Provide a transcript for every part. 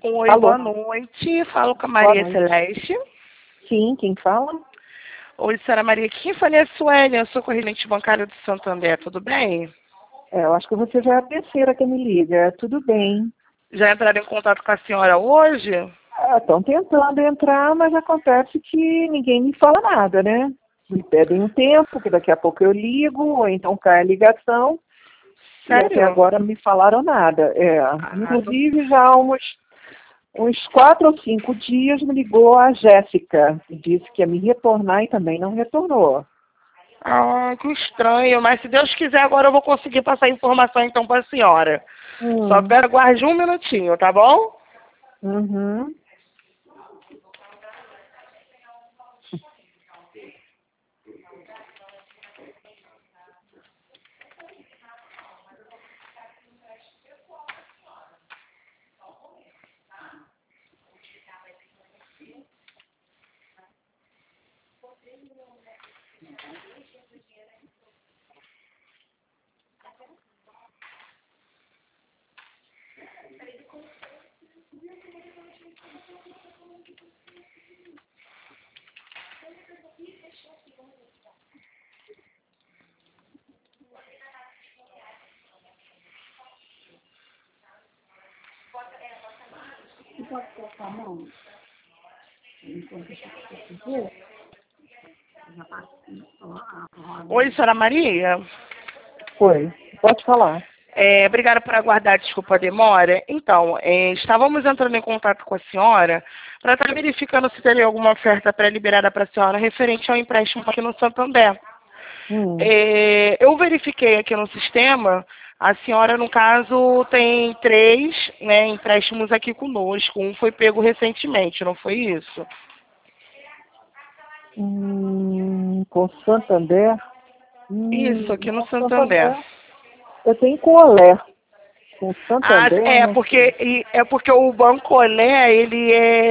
Oi, Alô? boa noite. Falo com a Boa Maria noite. Celeste. Sim, quem fala? Oi, senhora Maria. Quem fala é a Sueli, eu sou correspondente bancária do Santander. Tudo bem? Eu acho que você já é a terceira que me liga. Tudo bem. Já entraram em contato com a senhora hoje? Estão tentando entrar, mas acontece que ninguém me fala nada, né? Me pedem um tempo, que daqui a pouco eu ligo, ou então cai a ligação, e até Sério? agora não me falaram nada. Ah, Inclusive, já há uns 4 ou 5 dias me ligou a Jéssica, e disse que ia me retornar e também não retornou. que estranho. Mas se Deus quiser, agora eu vou conseguir passar a informação então para a senhora. Só Hum, quero aguarde um minutinho, tá bom? uhum. Oi, senhora Maria. Foi. Pode falar. Obrigada por aguardar, desculpa a demora. Então, estávamos entrando em contato com a senhora para estar verificando se teria alguma oferta pré-liberada para a senhora referente ao empréstimo aqui no Santander. Hum. Eu verifiquei aqui no sistema, a senhora, no caso, tem 3, né, empréstimos aqui conosco. Um foi pego recentemente, não foi isso? Com Santander? Isso, aqui no Com Santander. Santander. Eu tenho com Olé. Com Ah, Santander, não sei. é porque o Banco Olé, ele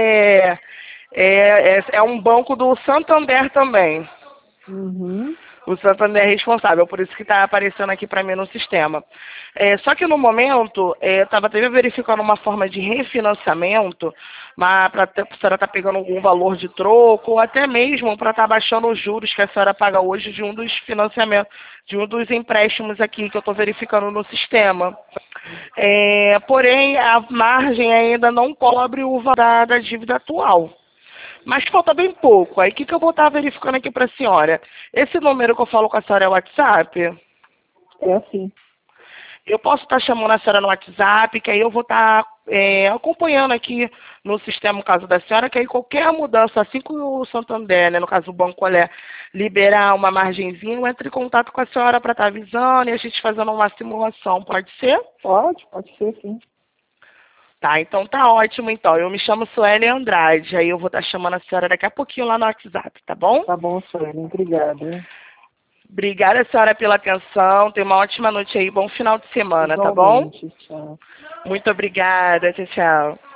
é um banco do Santander também. Uhum. O Santander é responsável, por isso que está aparecendo aqui para mim no sistema. Só que no momento, estava até verificando uma forma de refinanciamento, para a senhora estar pegando algum valor de troco, ou até mesmo para estar baixando os juros que a senhora paga hoje de um dos financiamentos, de um dos empréstimos aqui que eu estou verificando no sistema. Porém, a margem ainda não cobre o valor da dívida atual. Mas falta bem pouco. Aí o que eu vou estar verificando aqui para a senhora? Esse número que eu falo com a senhora é o WhatsApp? É assim. Eu posso estar chamando a senhora no WhatsApp, que aí eu vou estar acompanhando aqui no sistema o caso da senhora, que aí qualquer mudança, assim que o Santander, né, no caso o Banco Olé, liberar uma margenzinha, eu entro em contato com a senhora para estar avisando e a gente fazendo uma simulação, pode ser? Pode ser, sim. Tá, então tá ótimo então. Eu me chamo Sueli Andrade, aí eu vou estar chamando a senhora daqui a pouquinho lá no WhatsApp, tá bom? Tá bom, Sueli. Obrigada. Obrigada, senhora, pela atenção. Tenha uma ótima noite aí. Bom final de semana, tá bom? Igualmente. Tchau. Muito obrigada. Tchau, tchau.